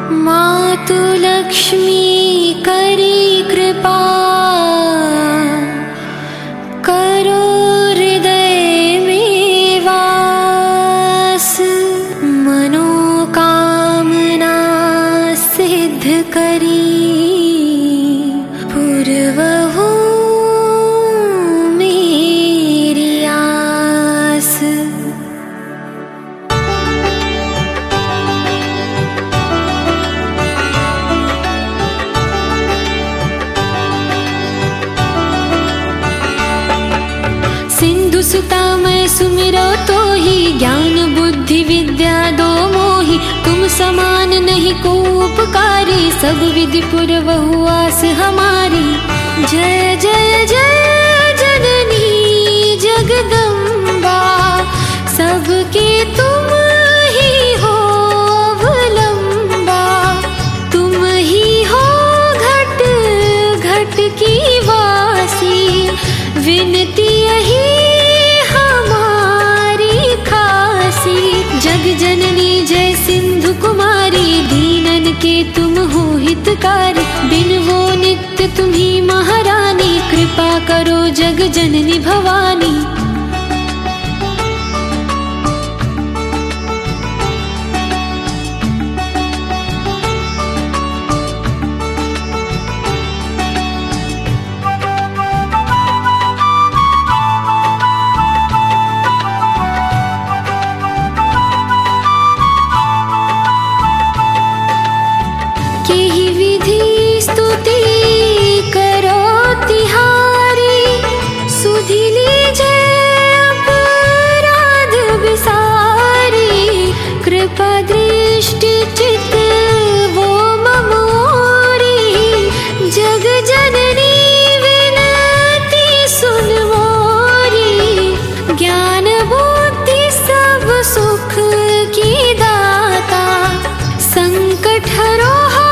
मातु लक्ष्मी करी कृपा, करो हृदय में वास। मनोकामना सिद्ध करी, पूर्वहु मेरी आस। सिंधु सुता मैं सुमिरो तो ही, ज्ञान बुद्धि विद्या दो मोहि। तुम समान नहीं को उपकारी, सब विधि पूर्वहु आस हमारी। जय जय जय जननी जगदम्बा, सबके तुम ही हो अवलंबा। तुम ही हो घट घट की वासी, विनती यही हमारी खासी। जग जननी जय सिंधु कुमारी, दीनन के तुम हो हितकारी। बिन वो नित्य तुम्ही महारानी, कृपा करो जग जननी भवानी। केहि विधि स्तुति करो तिहारी, सुधि लीजे अपराध विसारी। कृपा दृष्टि चित वो ममोरी, जग जननी विनती सुन मोरी। ज्ञान बुद्धि सब सुख की दाता, संकट हरो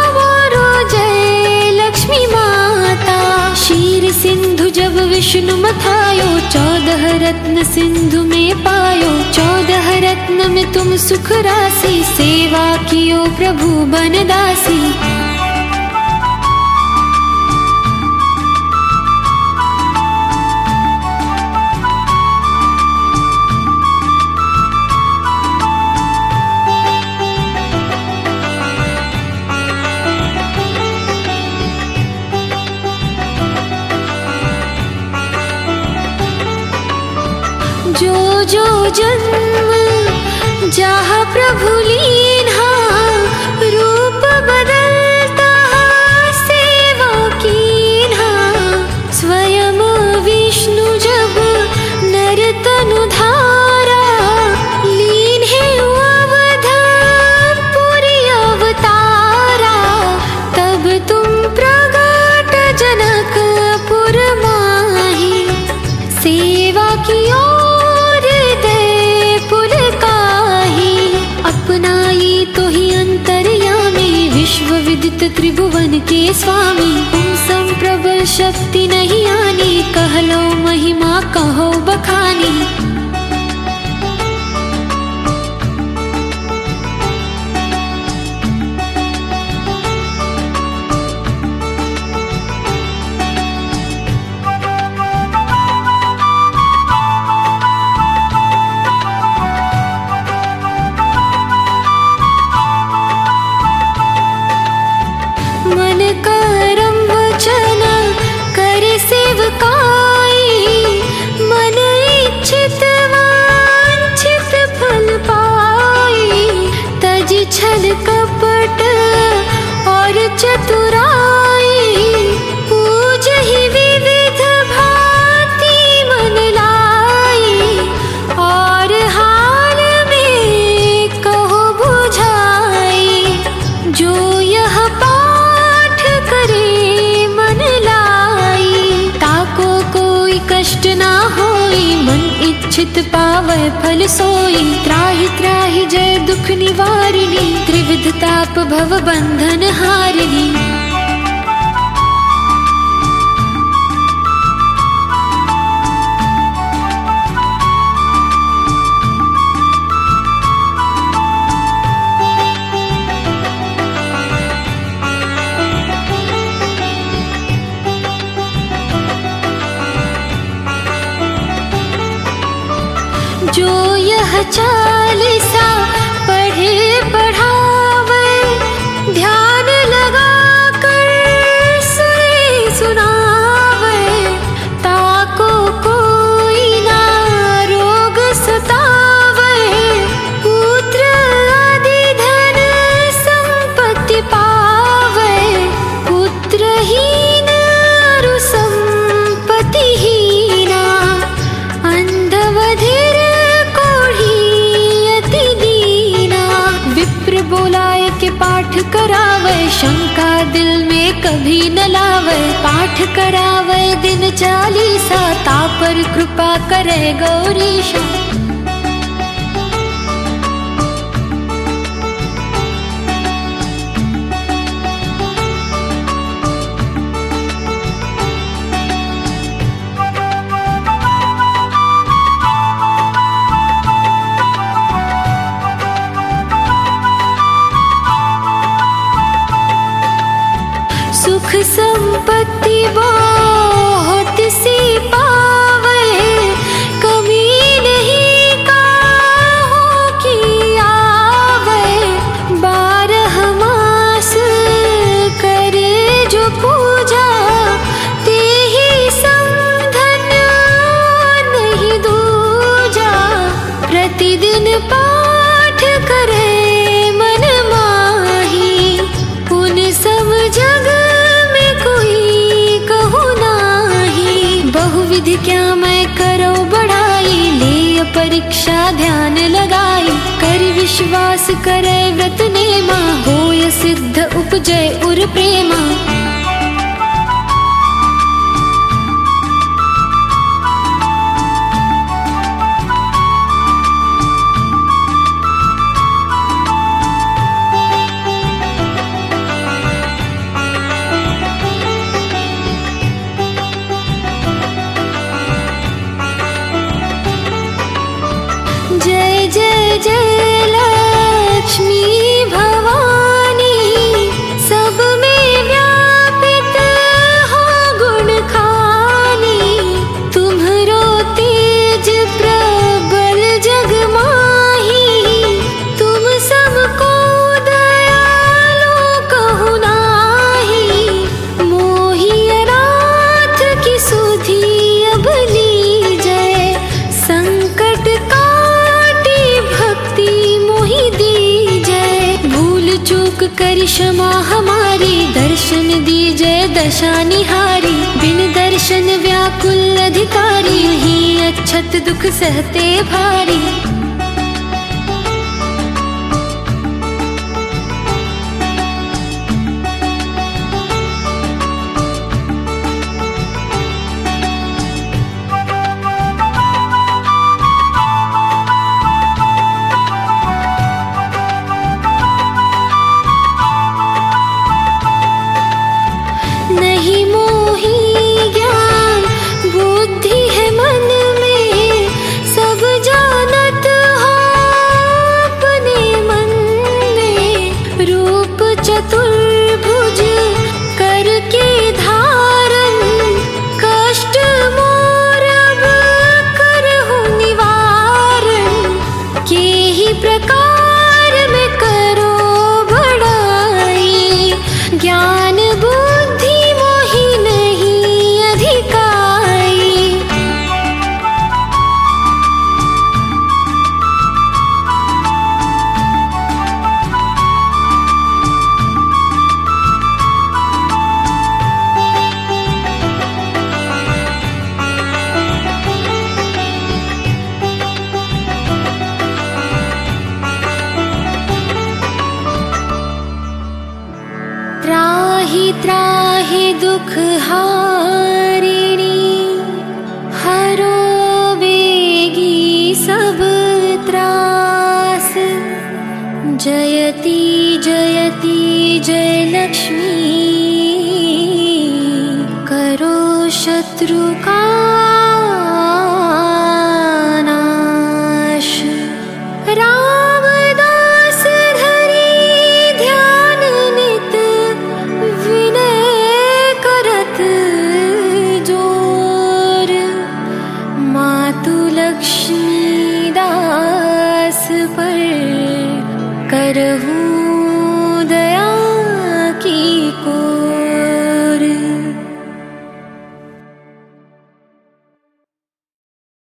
सिंधु जब विष्णु मथायो, 14 रत्न सिंधु में पायो। 14 रत्न में तुम सुख राशि, सेवा कियो प्रभु बनदासी। जो जो जन्म जहाँ प्रभु लीन्हा, रूप बदलता सेवा कीन्हा। स्वयं विष्णु जब नर तनु धारा, लीन है अवधपुरी अवतारा। तब तुम प्रगट जनकपुर माही, सेवा कियो विदित त्रिभुवन के स्वामी। तुम सम प्रबल शक्ति नहीं आनी, कहलो महिमा कहो बखानी। मन करम वचन करे सेवकाई, मन इच्छित वांछित फल पाई। तज छल कपट और चतुराई, पूज ही विविध भांति मन लाई। और हाल में कहो बुझाई, जो यह कष्ट ना होई। मन इच्छित पावै फल सोई, त्राहि त्राहि जय दुख निवारिणी। त्रिविध ताप भव बंधन हारिणी। पाठ करावे, शंका दिल में कभी न लावे। पाठ करावे दिन 40, ता पर कृपा करे गौरीशा। सुख संपत्ति बहुत सी पावे, कमी नहीं काहू की आवे। 12 मास करे जो पूजा, ते ही समधन नहीं दूजा। प्रतिदिन पाठ करे मन माही, उन सब जग बहुविधि क्या मैं करो बढ़ाई। ले परीक्षा ध्यान लगाई, कर विश्वास करे व्रत नेमा। होय सिद्ध उपजय उर प्रेमा। जय जय जय लक्ष्मी भवानी, सब में व्यापित हो गुण खानी। तुम्हरो तेज प्रबल जग माही, तुम सबको दयालु कहु नाही। मोहि अनाथ की सुधि अब लीजय, संकट का चूक कर क्षमा हमारी। दर्शन दीजय दशा निहारी, बिन दर्शन व्याकुल अधिकारी। ही अच्छत दुख सहते भारी। नहीं मोही ज्ञान बुद्धि है मन में, सब जानत हो अपने मन में। रूप चतुर्भुज करके धारण, कष्ट मोर अब करहु निवारण। के ही प्रकार में करो बड़ाई, ज्ञान त्राहि त्राहि दुख हारिणी, हरो वेगी सब त्रास। जयति जयति जय लक्ष्मी, करो शत्रु का नाश। रामदास धरी ध्यान नित, विनय करत जोर। मातु लक्ष्मी दास पर करहूँ दया की को।